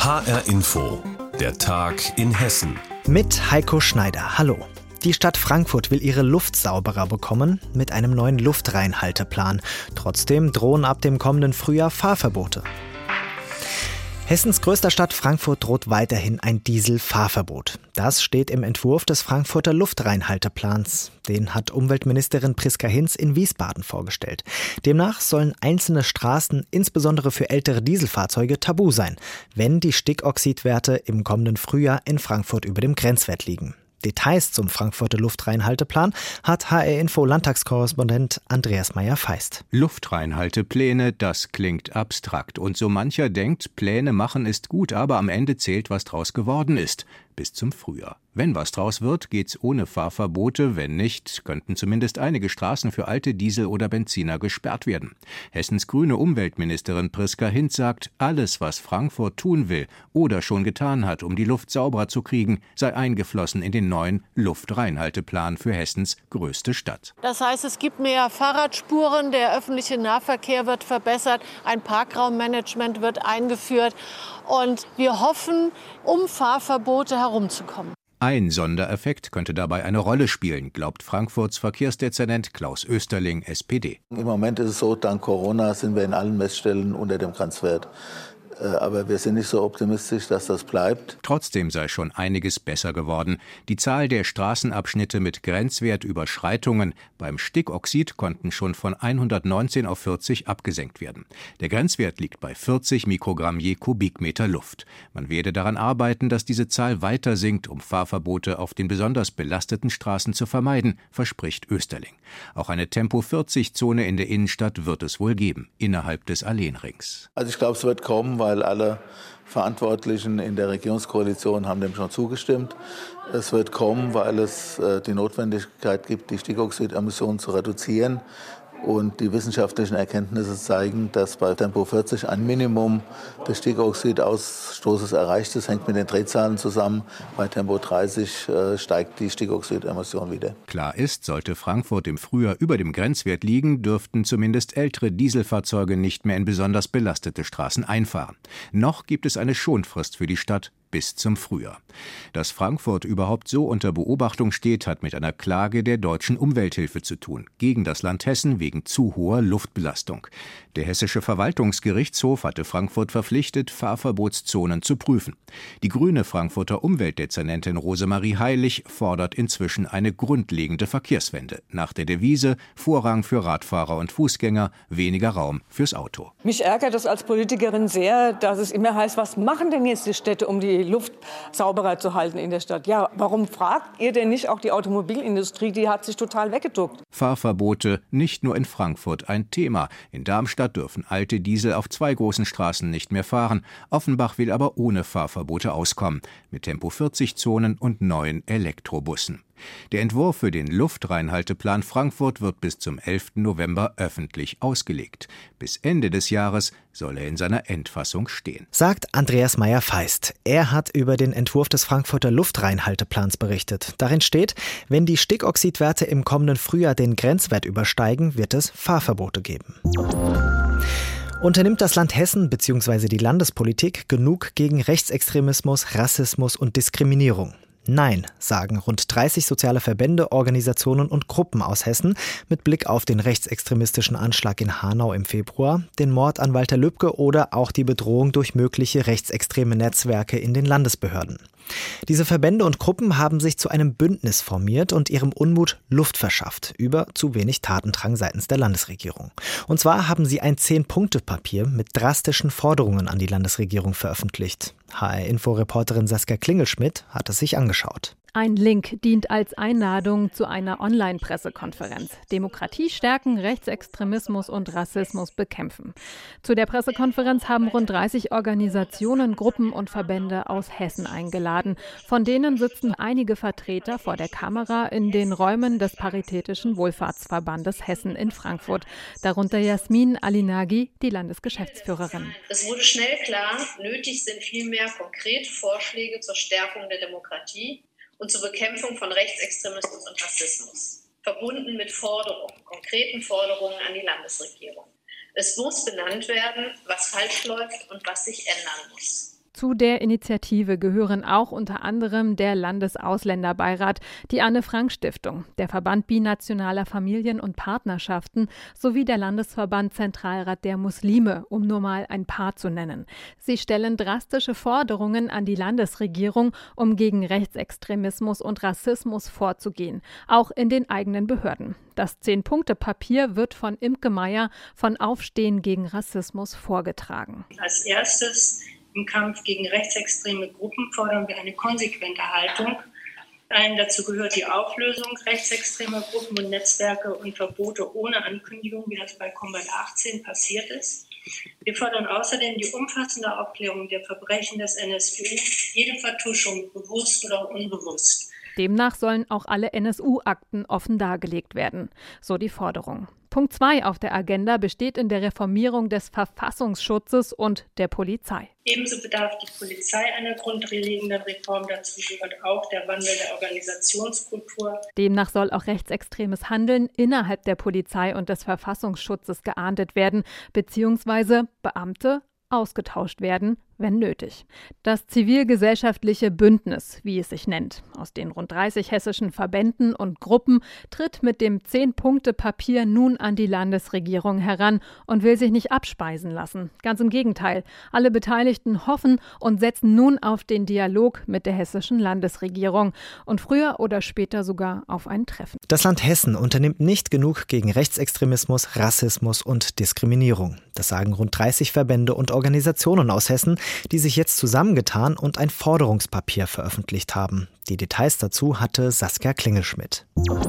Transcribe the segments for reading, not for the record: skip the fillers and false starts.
HR Info, der Tag in Hessen. Mit Heiko Schneider. Hallo. Die Stadt Frankfurt will ihre Luft sauberer bekommen mit einem neuen Luftreinhalteplan. Trotzdem drohen ab dem kommenden Frühjahr Fahrverbote. Hessens größter Stadt Frankfurt droht weiterhin ein Dieselfahrverbot. Das steht im Entwurf des Frankfurter Luftreinhalteplans. Den hat Umweltministerin Priska Hinz in Wiesbaden vorgestellt. Demnach sollen einzelne Straßen, insbesondere für ältere Dieselfahrzeuge, tabu sein, wenn die Stickoxidwerte im kommenden Frühjahr in Frankfurt über dem Grenzwert liegen. Details zum Frankfurter Luftreinhalteplan hat HR-Info-Landtagskorrespondent Andreas Meyer-Feist. Luftreinhaltepläne, das klingt abstrakt. Und so mancher denkt, Pläne machen ist gut, aber am Ende zählt, was draus geworden ist. Bis zum Frühjahr. Wenn was draus wird, geht's ohne Fahrverbote. Wenn nicht, könnten zumindest einige Straßen für alte Diesel- oder Benziner gesperrt werden. Hessens grüne Umweltministerin Priska Hinz sagt, alles, was Frankfurt tun will oder schon getan hat, um die Luft sauberer zu kriegen, sei eingeflossen in den neuen Luftreinhalteplan für Hessens größte Stadt. Das heißt, es gibt mehr Fahrradspuren, der öffentliche Nahverkehr wird verbessert, ein Parkraummanagement wird eingeführt und wir hoffen, um Fahrverbote herumzukommen. Ein Sondereffekt könnte dabei eine Rolle spielen, glaubt Frankfurts Verkehrsdezernent Klaus Österling, SPD. Im Moment ist es so, dank Corona sind wir in allen Messstellen unter dem Grenzwert. Aber wir sind nicht so optimistisch, dass das bleibt. Trotzdem sei schon einiges besser geworden. Die Zahl der Straßenabschnitte mit Grenzwertüberschreitungen beim Stickoxid konnten schon von 119 auf 40 abgesenkt werden. Der Grenzwert liegt bei 40 Mikrogramm je Kubikmeter Luft. Man werde daran arbeiten, dass diese Zahl weiter sinkt, um Fahrverbote auf den besonders belasteten Straßen zu vermeiden, verspricht Österling. Auch eine Tempo-40-Zone in der Innenstadt wird es wohl geben, innerhalb des Alleenrings. Also ich glaube, es wird kommen, weil alle Verantwortlichen in der Regierungskoalition haben dem schon zugestimmt. Es wird kommen, weil es die Notwendigkeit gibt, die Stickoxidemissionen zu reduzieren. Und die wissenschaftlichen Erkenntnisse zeigen, dass bei Tempo 40 ein Minimum des Stickoxidausstoßes erreicht ist. Hängt mit den Drehzahlen zusammen. Bei Tempo 30 steigt die Stickoxidemission wieder. Klar ist, sollte Frankfurt im Frühjahr über dem Grenzwert liegen, dürften zumindest ältere Dieselfahrzeuge nicht mehr in besonders belastete Straßen einfahren. Noch gibt es eine Schonfrist für die Stadt bis zum Frühjahr. Dass Frankfurt überhaupt so unter Beobachtung steht, hat mit einer Klage der Deutschen Umwelthilfe zu tun, gegen das Land Hessen wegen zu hoher Luftbelastung. Der Hessische Verwaltungsgerichtshof hatte Frankfurt verpflichtet, Fahrverbotszonen zu prüfen. Die grüne Frankfurter Umweltdezernentin Rosemarie Heilig fordert inzwischen eine grundlegende Verkehrswende. Nach der Devise Vorrang für Radfahrer und Fußgänger, weniger Raum fürs Auto. Mich ärgert es als Politikerin sehr, dass es immer heißt, was machen denn jetzt die Städte, um die Luft sauberer zu halten in der Stadt? Ja, warum fragt ihr denn nicht auch die Automobilindustrie? Die hat sich total weggeduckt. Fahrverbote nicht nur in Frankfurt ein Thema. In Darmstadt dürfen alte Diesel auf 2 großen Straßen nicht mehr fahren. Offenbach will aber ohne Fahrverbote auskommen, mit Tempo-40-Zonen und neuen Elektrobussen. Der Entwurf für den Luftreinhalteplan Frankfurt wird bis zum 11. November öffentlich ausgelegt. Bis Ende des Jahres soll er in seiner Endfassung stehen. Sagt Andreas Meyer-Feist. Er hat über den Entwurf des Frankfurter Luftreinhalteplans berichtet. Darin steht, wenn die Stickoxidwerte im kommenden Frühjahr den Grenzwert übersteigen, wird es Fahrverbote geben. Unternimmt das Land Hessen bzw. die Landespolitik genug gegen Rechtsextremismus, Rassismus und Diskriminierung? Nein, sagen rund 30 soziale Verbände, Organisationen und Gruppen aus Hessen mit Blick auf den rechtsextremistischen Anschlag in Hanau im Februar, den Mord an Walter Lübcke oder auch die Bedrohung durch mögliche rechtsextreme Netzwerke in den Landesbehörden. Diese Verbände und Gruppen haben sich zu einem Bündnis formiert und ihrem Unmut Luft verschafft über zu wenig Tatendrang seitens der Landesregierung. Und zwar haben sie ein 10-Punkte-Papier mit drastischen Forderungen an die Landesregierung veröffentlicht. HR-Info-Reporterin Saskia Klingelschmidt hat es sich angeschaut. Ein Link dient als Einladung zu einer Online-Pressekonferenz. Demokratie stärken, Rechtsextremismus und Rassismus bekämpfen. Zu der Pressekonferenz haben rund 30 Organisationen, Gruppen und Verbände aus Hessen eingeladen. Von denen sitzen einige Vertreter vor der Kamera in den Räumen des Paritätischen Wohlfahrtsverbandes Hessen in Frankfurt. Darunter Jasmin Alinagi, die Landesgeschäftsführerin. Es wurde schnell klar, nötig sind viel mehr konkrete Vorschläge zur Stärkung der Demokratie und zur Bekämpfung von Rechtsextremismus und Rassismus, verbunden mit konkreten Forderungen an die Landesregierung. Es muss benannt werden, was falsch läuft und was sich ändern muss. Zu der Initiative gehören auch unter anderem der Landesausländerbeirat, die Anne-Frank-Stiftung, der Verband binationaler Familien und Partnerschaften sowie der Landesverband Zentralrat der Muslime, um nur mal ein paar zu nennen. Sie stellen drastische Forderungen an die Landesregierung, um gegen Rechtsextremismus und Rassismus vorzugehen, auch in den eigenen Behörden. Das 10-Punkte-Papier wird von Imke Meyer von Aufstehen gegen Rassismus vorgetragen. Als erstes im Kampf gegen rechtsextreme Gruppen fordern wir eine konsequente Haltung. Dazu gehört die Auflösung rechtsextremer Gruppen und Netzwerke und Verbote ohne Ankündigung, wie das bei Combat 18 passiert ist. Wir fordern außerdem die umfassende Aufklärung der Verbrechen des NSU, jede Vertuschung, bewusst oder unbewusst. Demnach sollen auch alle NSU-Akten offen dargelegt werden, so die Forderung. Punkt 2 auf der Agenda besteht in der Reformierung des Verfassungsschutzes und der Polizei. Ebenso bedarf die Polizei einer grundlegenden Reform. Dazu gehört auch der Wandel der Organisationskultur. Demnach soll auch rechtsextremes Handeln innerhalb der Polizei und des Verfassungsschutzes geahndet werden, beziehungsweise Beamte ausgetauscht werden, wenn nötig. Das zivilgesellschaftliche Bündnis, wie es sich nennt, aus den rund 30 hessischen Verbänden und Gruppen, tritt mit dem 10-Punkte-Papier nun an die Landesregierung heran und will sich nicht abspeisen lassen. Ganz im Gegenteil. Alle Beteiligten hoffen und setzen nun auf den Dialog mit der hessischen Landesregierung und früher oder später sogar auf ein Treffen. Das Land Hessen unternimmt nicht genug gegen Rechtsextremismus, Rassismus und Diskriminierung. Das sagen rund 30 Verbände und Organisationen aus Hessen, die sich jetzt zusammengetan und ein Forderungspapier veröffentlicht haben. Die Details dazu hatte Saskia Klingelschmidt.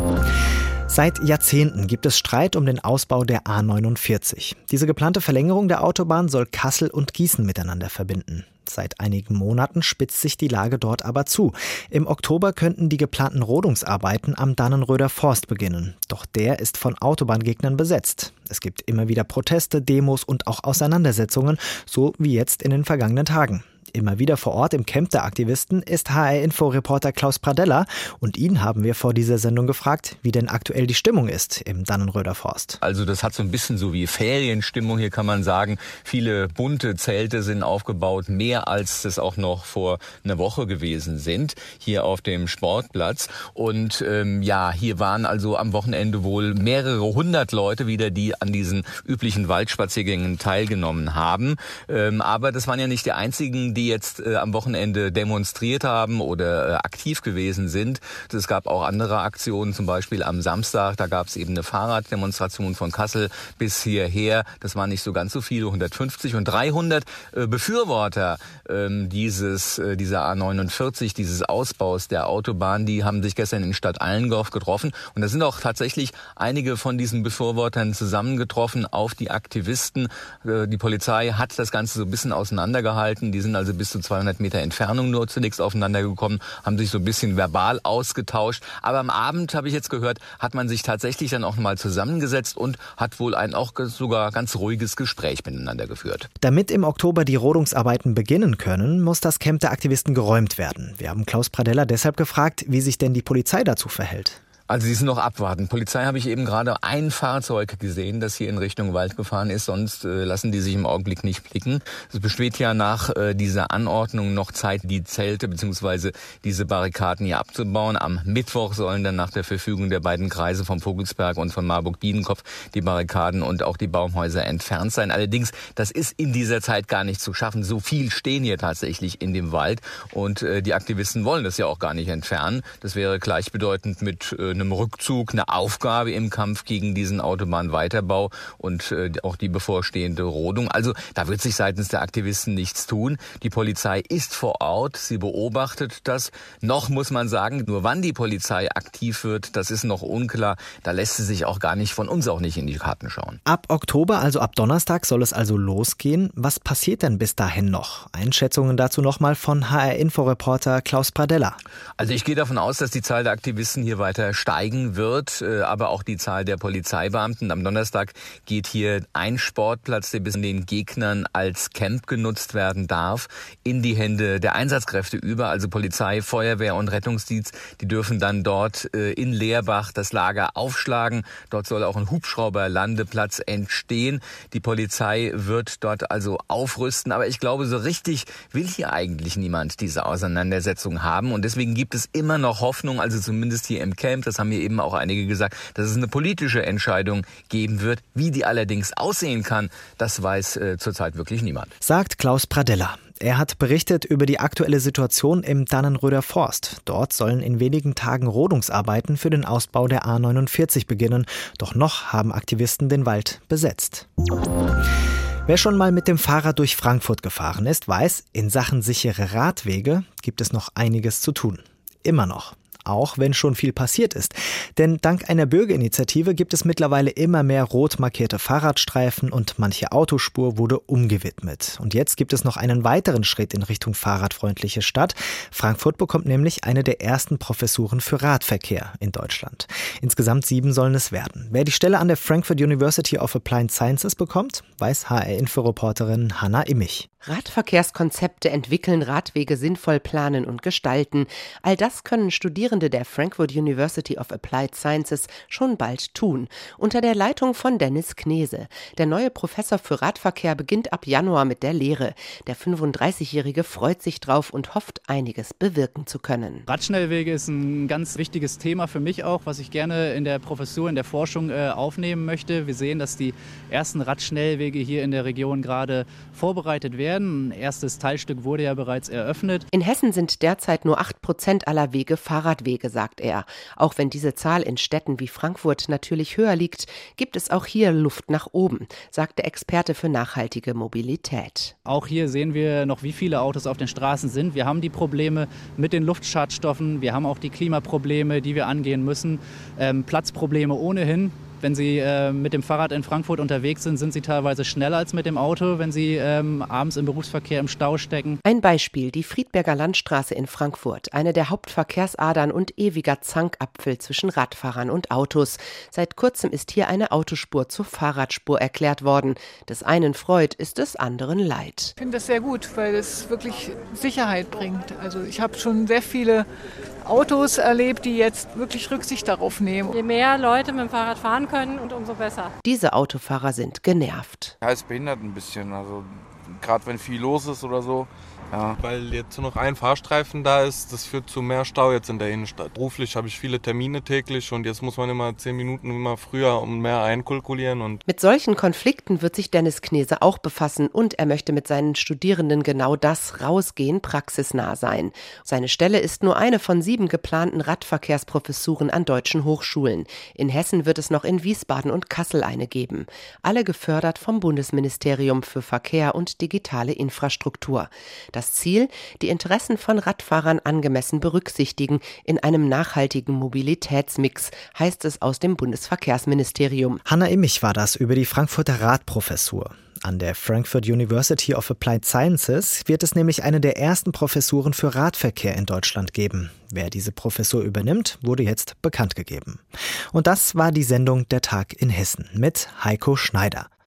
Seit Jahrzehnten gibt es Streit um den Ausbau der A49. Diese geplante Verlängerung der Autobahn soll Kassel und Gießen miteinander verbinden. Seit einigen Monaten spitzt sich die Lage dort aber zu. Im Oktober könnten die geplanten Rodungsarbeiten am Dannenröder Forst beginnen. Doch der ist von Autobahngegnern besetzt. Es gibt immer wieder Proteste, Demos und auch Auseinandersetzungen, so wie jetzt in den vergangenen Tagen. Immer wieder vor Ort im Camp der Aktivisten ist HR-Info-Reporter Klaus Pradella und ihn haben wir vor dieser Sendung gefragt, wie denn aktuell die Stimmung ist im Dannenröder Forst. Also das hat so ein bisschen so wie Ferienstimmung, hier kann man sagen. Viele bunte Zelte sind aufgebaut, mehr als es auch noch vor einer Woche gewesen sind, hier auf dem Sportplatz. Und hier waren also am Wochenende wohl mehrere 100 Leute wieder, die an diesen üblichen Waldspaziergängen teilgenommen haben. Aber das waren ja nicht die einzigen, die jetzt am Wochenende demonstriert haben oder aktiv gewesen sind. Es gab auch andere Aktionen, zum Beispiel am Samstag, da gab es eben eine Fahrraddemonstration von Kassel bis hierher. Das waren nicht so ganz so viele, 150 und 300 Befürworter dieser A49, dieses Ausbaus der Autobahn, die haben sich gestern in Stadt Allendorf getroffen. Und da sind auch tatsächlich einige von diesen Befürwortern zusammengetroffen auf die Aktivisten. Die Polizei hat das Ganze so ein bisschen auseinandergehalten. Die sind also bis zu 200 Meter Entfernung nur zunächst aufeinander gekommen, haben sich so ein bisschen verbal ausgetauscht. Aber am Abend, habe ich jetzt gehört, hat man sich tatsächlich dann auch mal zusammengesetzt und hat wohl ein auch sogar ganz ruhiges Gespräch miteinander geführt. Damit im Oktober die Rodungsarbeiten beginnen können, muss das Camp der Aktivisten geräumt werden. Wir haben Klaus Pradella deshalb gefragt, wie sich denn die Polizei dazu verhält. Also sie sind noch abwarten. Polizei habe ich eben gerade ein Fahrzeug gesehen, das hier in Richtung Wald gefahren ist. Sonst lassen die sich im Augenblick nicht blicken. Es besteht ja nach dieser Anordnung noch Zeit, die Zelte bzw. diese Barrikaden hier abzubauen. Am Mittwoch sollen dann nach der Verfügung der beiden Kreise vom Vogelsberg und von Marburg-Biedenkopf die Barrikaden und auch die Baumhäuser entfernt sein. Allerdings, das ist in dieser Zeit gar nicht zu schaffen. So viel stehen hier tatsächlich in dem Wald und die Aktivisten wollen das ja auch gar nicht entfernen. Das wäre gleichbedeutend mit einem Rückzug, eine Aufgabe im Kampf gegen diesen Autobahnweiterbau und auch die bevorstehende Rodung. Also da wird sich seitens der Aktivisten nichts tun. Die Polizei ist vor Ort, sie beobachtet das. Noch muss man sagen, nur wann die Polizei aktiv wird, das ist noch unklar. Da lässt sie sich auch gar nicht von uns auch nicht in die Karten schauen. Ab Oktober, also ab Donnerstag, soll es also losgehen. Was passiert denn bis dahin noch? Einschätzungen dazu nochmal von HR-Info-Reporter Klaus Pradella. Also ich gehe davon aus, dass die Zahl der Aktivisten hier weiter steigt. steigen wird, aber auch die Zahl der Polizeibeamten. Am Donnerstag geht hier ein Sportplatz, der bis in den Gegnern als Camp genutzt werden darf, in die Hände der Einsatzkräfte über, also Polizei, Feuerwehr und Rettungsdienst. Die dürfen dann dort in Leerbach das Lager aufschlagen. Dort soll auch ein Hubschrauberlandeplatz entstehen. Die Polizei wird dort also aufrüsten. Aber ich glaube, so richtig will hier eigentlich niemand diese Auseinandersetzung haben. Und deswegen gibt es immer noch Hoffnung, also zumindest hier im Camp, das haben mir eben auch einige gesagt, dass es eine politische Entscheidung geben wird. Wie die allerdings aussehen kann, das weiß zurzeit wirklich niemand. Sagt Klaus Pradella. Er hat berichtet über die aktuelle Situation im Dannenröder Forst. Dort sollen in wenigen Tagen Rodungsarbeiten für den Ausbau der A49 beginnen. Doch noch haben Aktivisten den Wald besetzt. Wer schon mal mit dem Fahrrad durch Frankfurt gefahren ist, weiß, in Sachen sichere Radwege gibt es noch einiges zu tun. Immer noch. Auch wenn schon viel passiert ist. Denn dank einer Bürgerinitiative gibt es mittlerweile immer mehr rot markierte Fahrradstreifen und manche Autospur wurde umgewidmet. Und jetzt gibt es noch einen weiteren Schritt in Richtung fahrradfreundliche Stadt. Frankfurt bekommt nämlich eine der ersten Professuren für Radverkehr in Deutschland. Insgesamt 7 sollen es werden. Wer die Stelle an der Frankfurt University of Applied Sciences bekommt, weiß HR-Info-Reporterin Hanna Immich. Radverkehrskonzepte entwickeln, Radwege sinnvoll planen und gestalten. All das können Studierende der Frankfurt University of Applied Sciences schon bald tun. Unter der Leitung von Dennis Knese. Der neue Professor für Radverkehr beginnt ab Januar mit der Lehre. Der 35-Jährige freut sich drauf und hofft, einiges bewirken zu können. Radschnellwege ist ein ganz wichtiges Thema für mich auch, was ich gerne in der Professur, in der Forschung aufnehmen möchte. Wir sehen, dass die ersten Radschnellwege hier in der Region gerade vorbereitet werden. Ein erstes Teilstück wurde ja bereits eröffnet. In Hessen sind derzeit nur 8% aller Wege Fahrradwege, sagt er. Auch wenn diese Zahl in Städten wie Frankfurt natürlich höher liegt, gibt es auch hier Luft nach oben, sagt der Experte für nachhaltige Mobilität. Auch hier sehen wir noch, wie viele Autos auf den Straßen sind. Wir haben die Probleme mit den Luftschadstoffen, wir haben auch die Klimaprobleme, die wir angehen müssen, Platzprobleme ohnehin. Wenn Sie mit dem Fahrrad in Frankfurt unterwegs sind, sind Sie teilweise schneller als mit dem Auto, wenn Sie abends im Berufsverkehr im Stau stecken. Ein Beispiel, die Friedberger Landstraße in Frankfurt, eine der Hauptverkehrsadern und ewiger Zankapfel zwischen Radfahrern und Autos. Seit kurzem ist hier eine Autospur zur Fahrradspur erklärt worden. Des einen freut, ist des anderen leid. Ich finde das sehr gut, weil es wirklich Sicherheit bringt. Also ich habe schon sehr viele Autos erlebt, die jetzt wirklich Rücksicht darauf nehmen. Je mehr Leute mit dem Fahrrad fahren können, und umso besser. Diese Autofahrer sind genervt. Ja, es behindert ein bisschen, also gerade wenn viel los ist oder so. Ja. Weil jetzt nur noch ein Fahrstreifen da ist, das führt zu mehr Stau jetzt in der Innenstadt. Beruflich habe ich viele Termine täglich und jetzt muss man immer 10 Minuten immer früher und mehr einkalkulieren. Und mit solchen Konflikten wird sich Dennis Knese auch befassen und er möchte mit seinen Studierenden genau das rausgehen, praxisnah sein. Seine Stelle ist nur eine von 7 geplanten Radverkehrsprofessuren an deutschen Hochschulen. In Hessen wird es noch in Wiesbaden und Kassel eine geben. Alle gefördert vom Bundesministerium für Verkehr und digitale Infrastruktur. Das Ziel, die Interessen von Radfahrern angemessen berücksichtigen in einem nachhaltigen Mobilitätsmix, heißt es aus dem Bundesverkehrsministerium. Hanna Immich war das über die Frankfurter Radprofessur. An der Frankfurt University of Applied Sciences wird es nämlich eine der ersten Professuren für Radverkehr in Deutschland geben. Wer diese Professur übernimmt, wurde jetzt bekannt gegeben. Und das war die Sendung Der Tag in Hessen mit Heiko Schneider.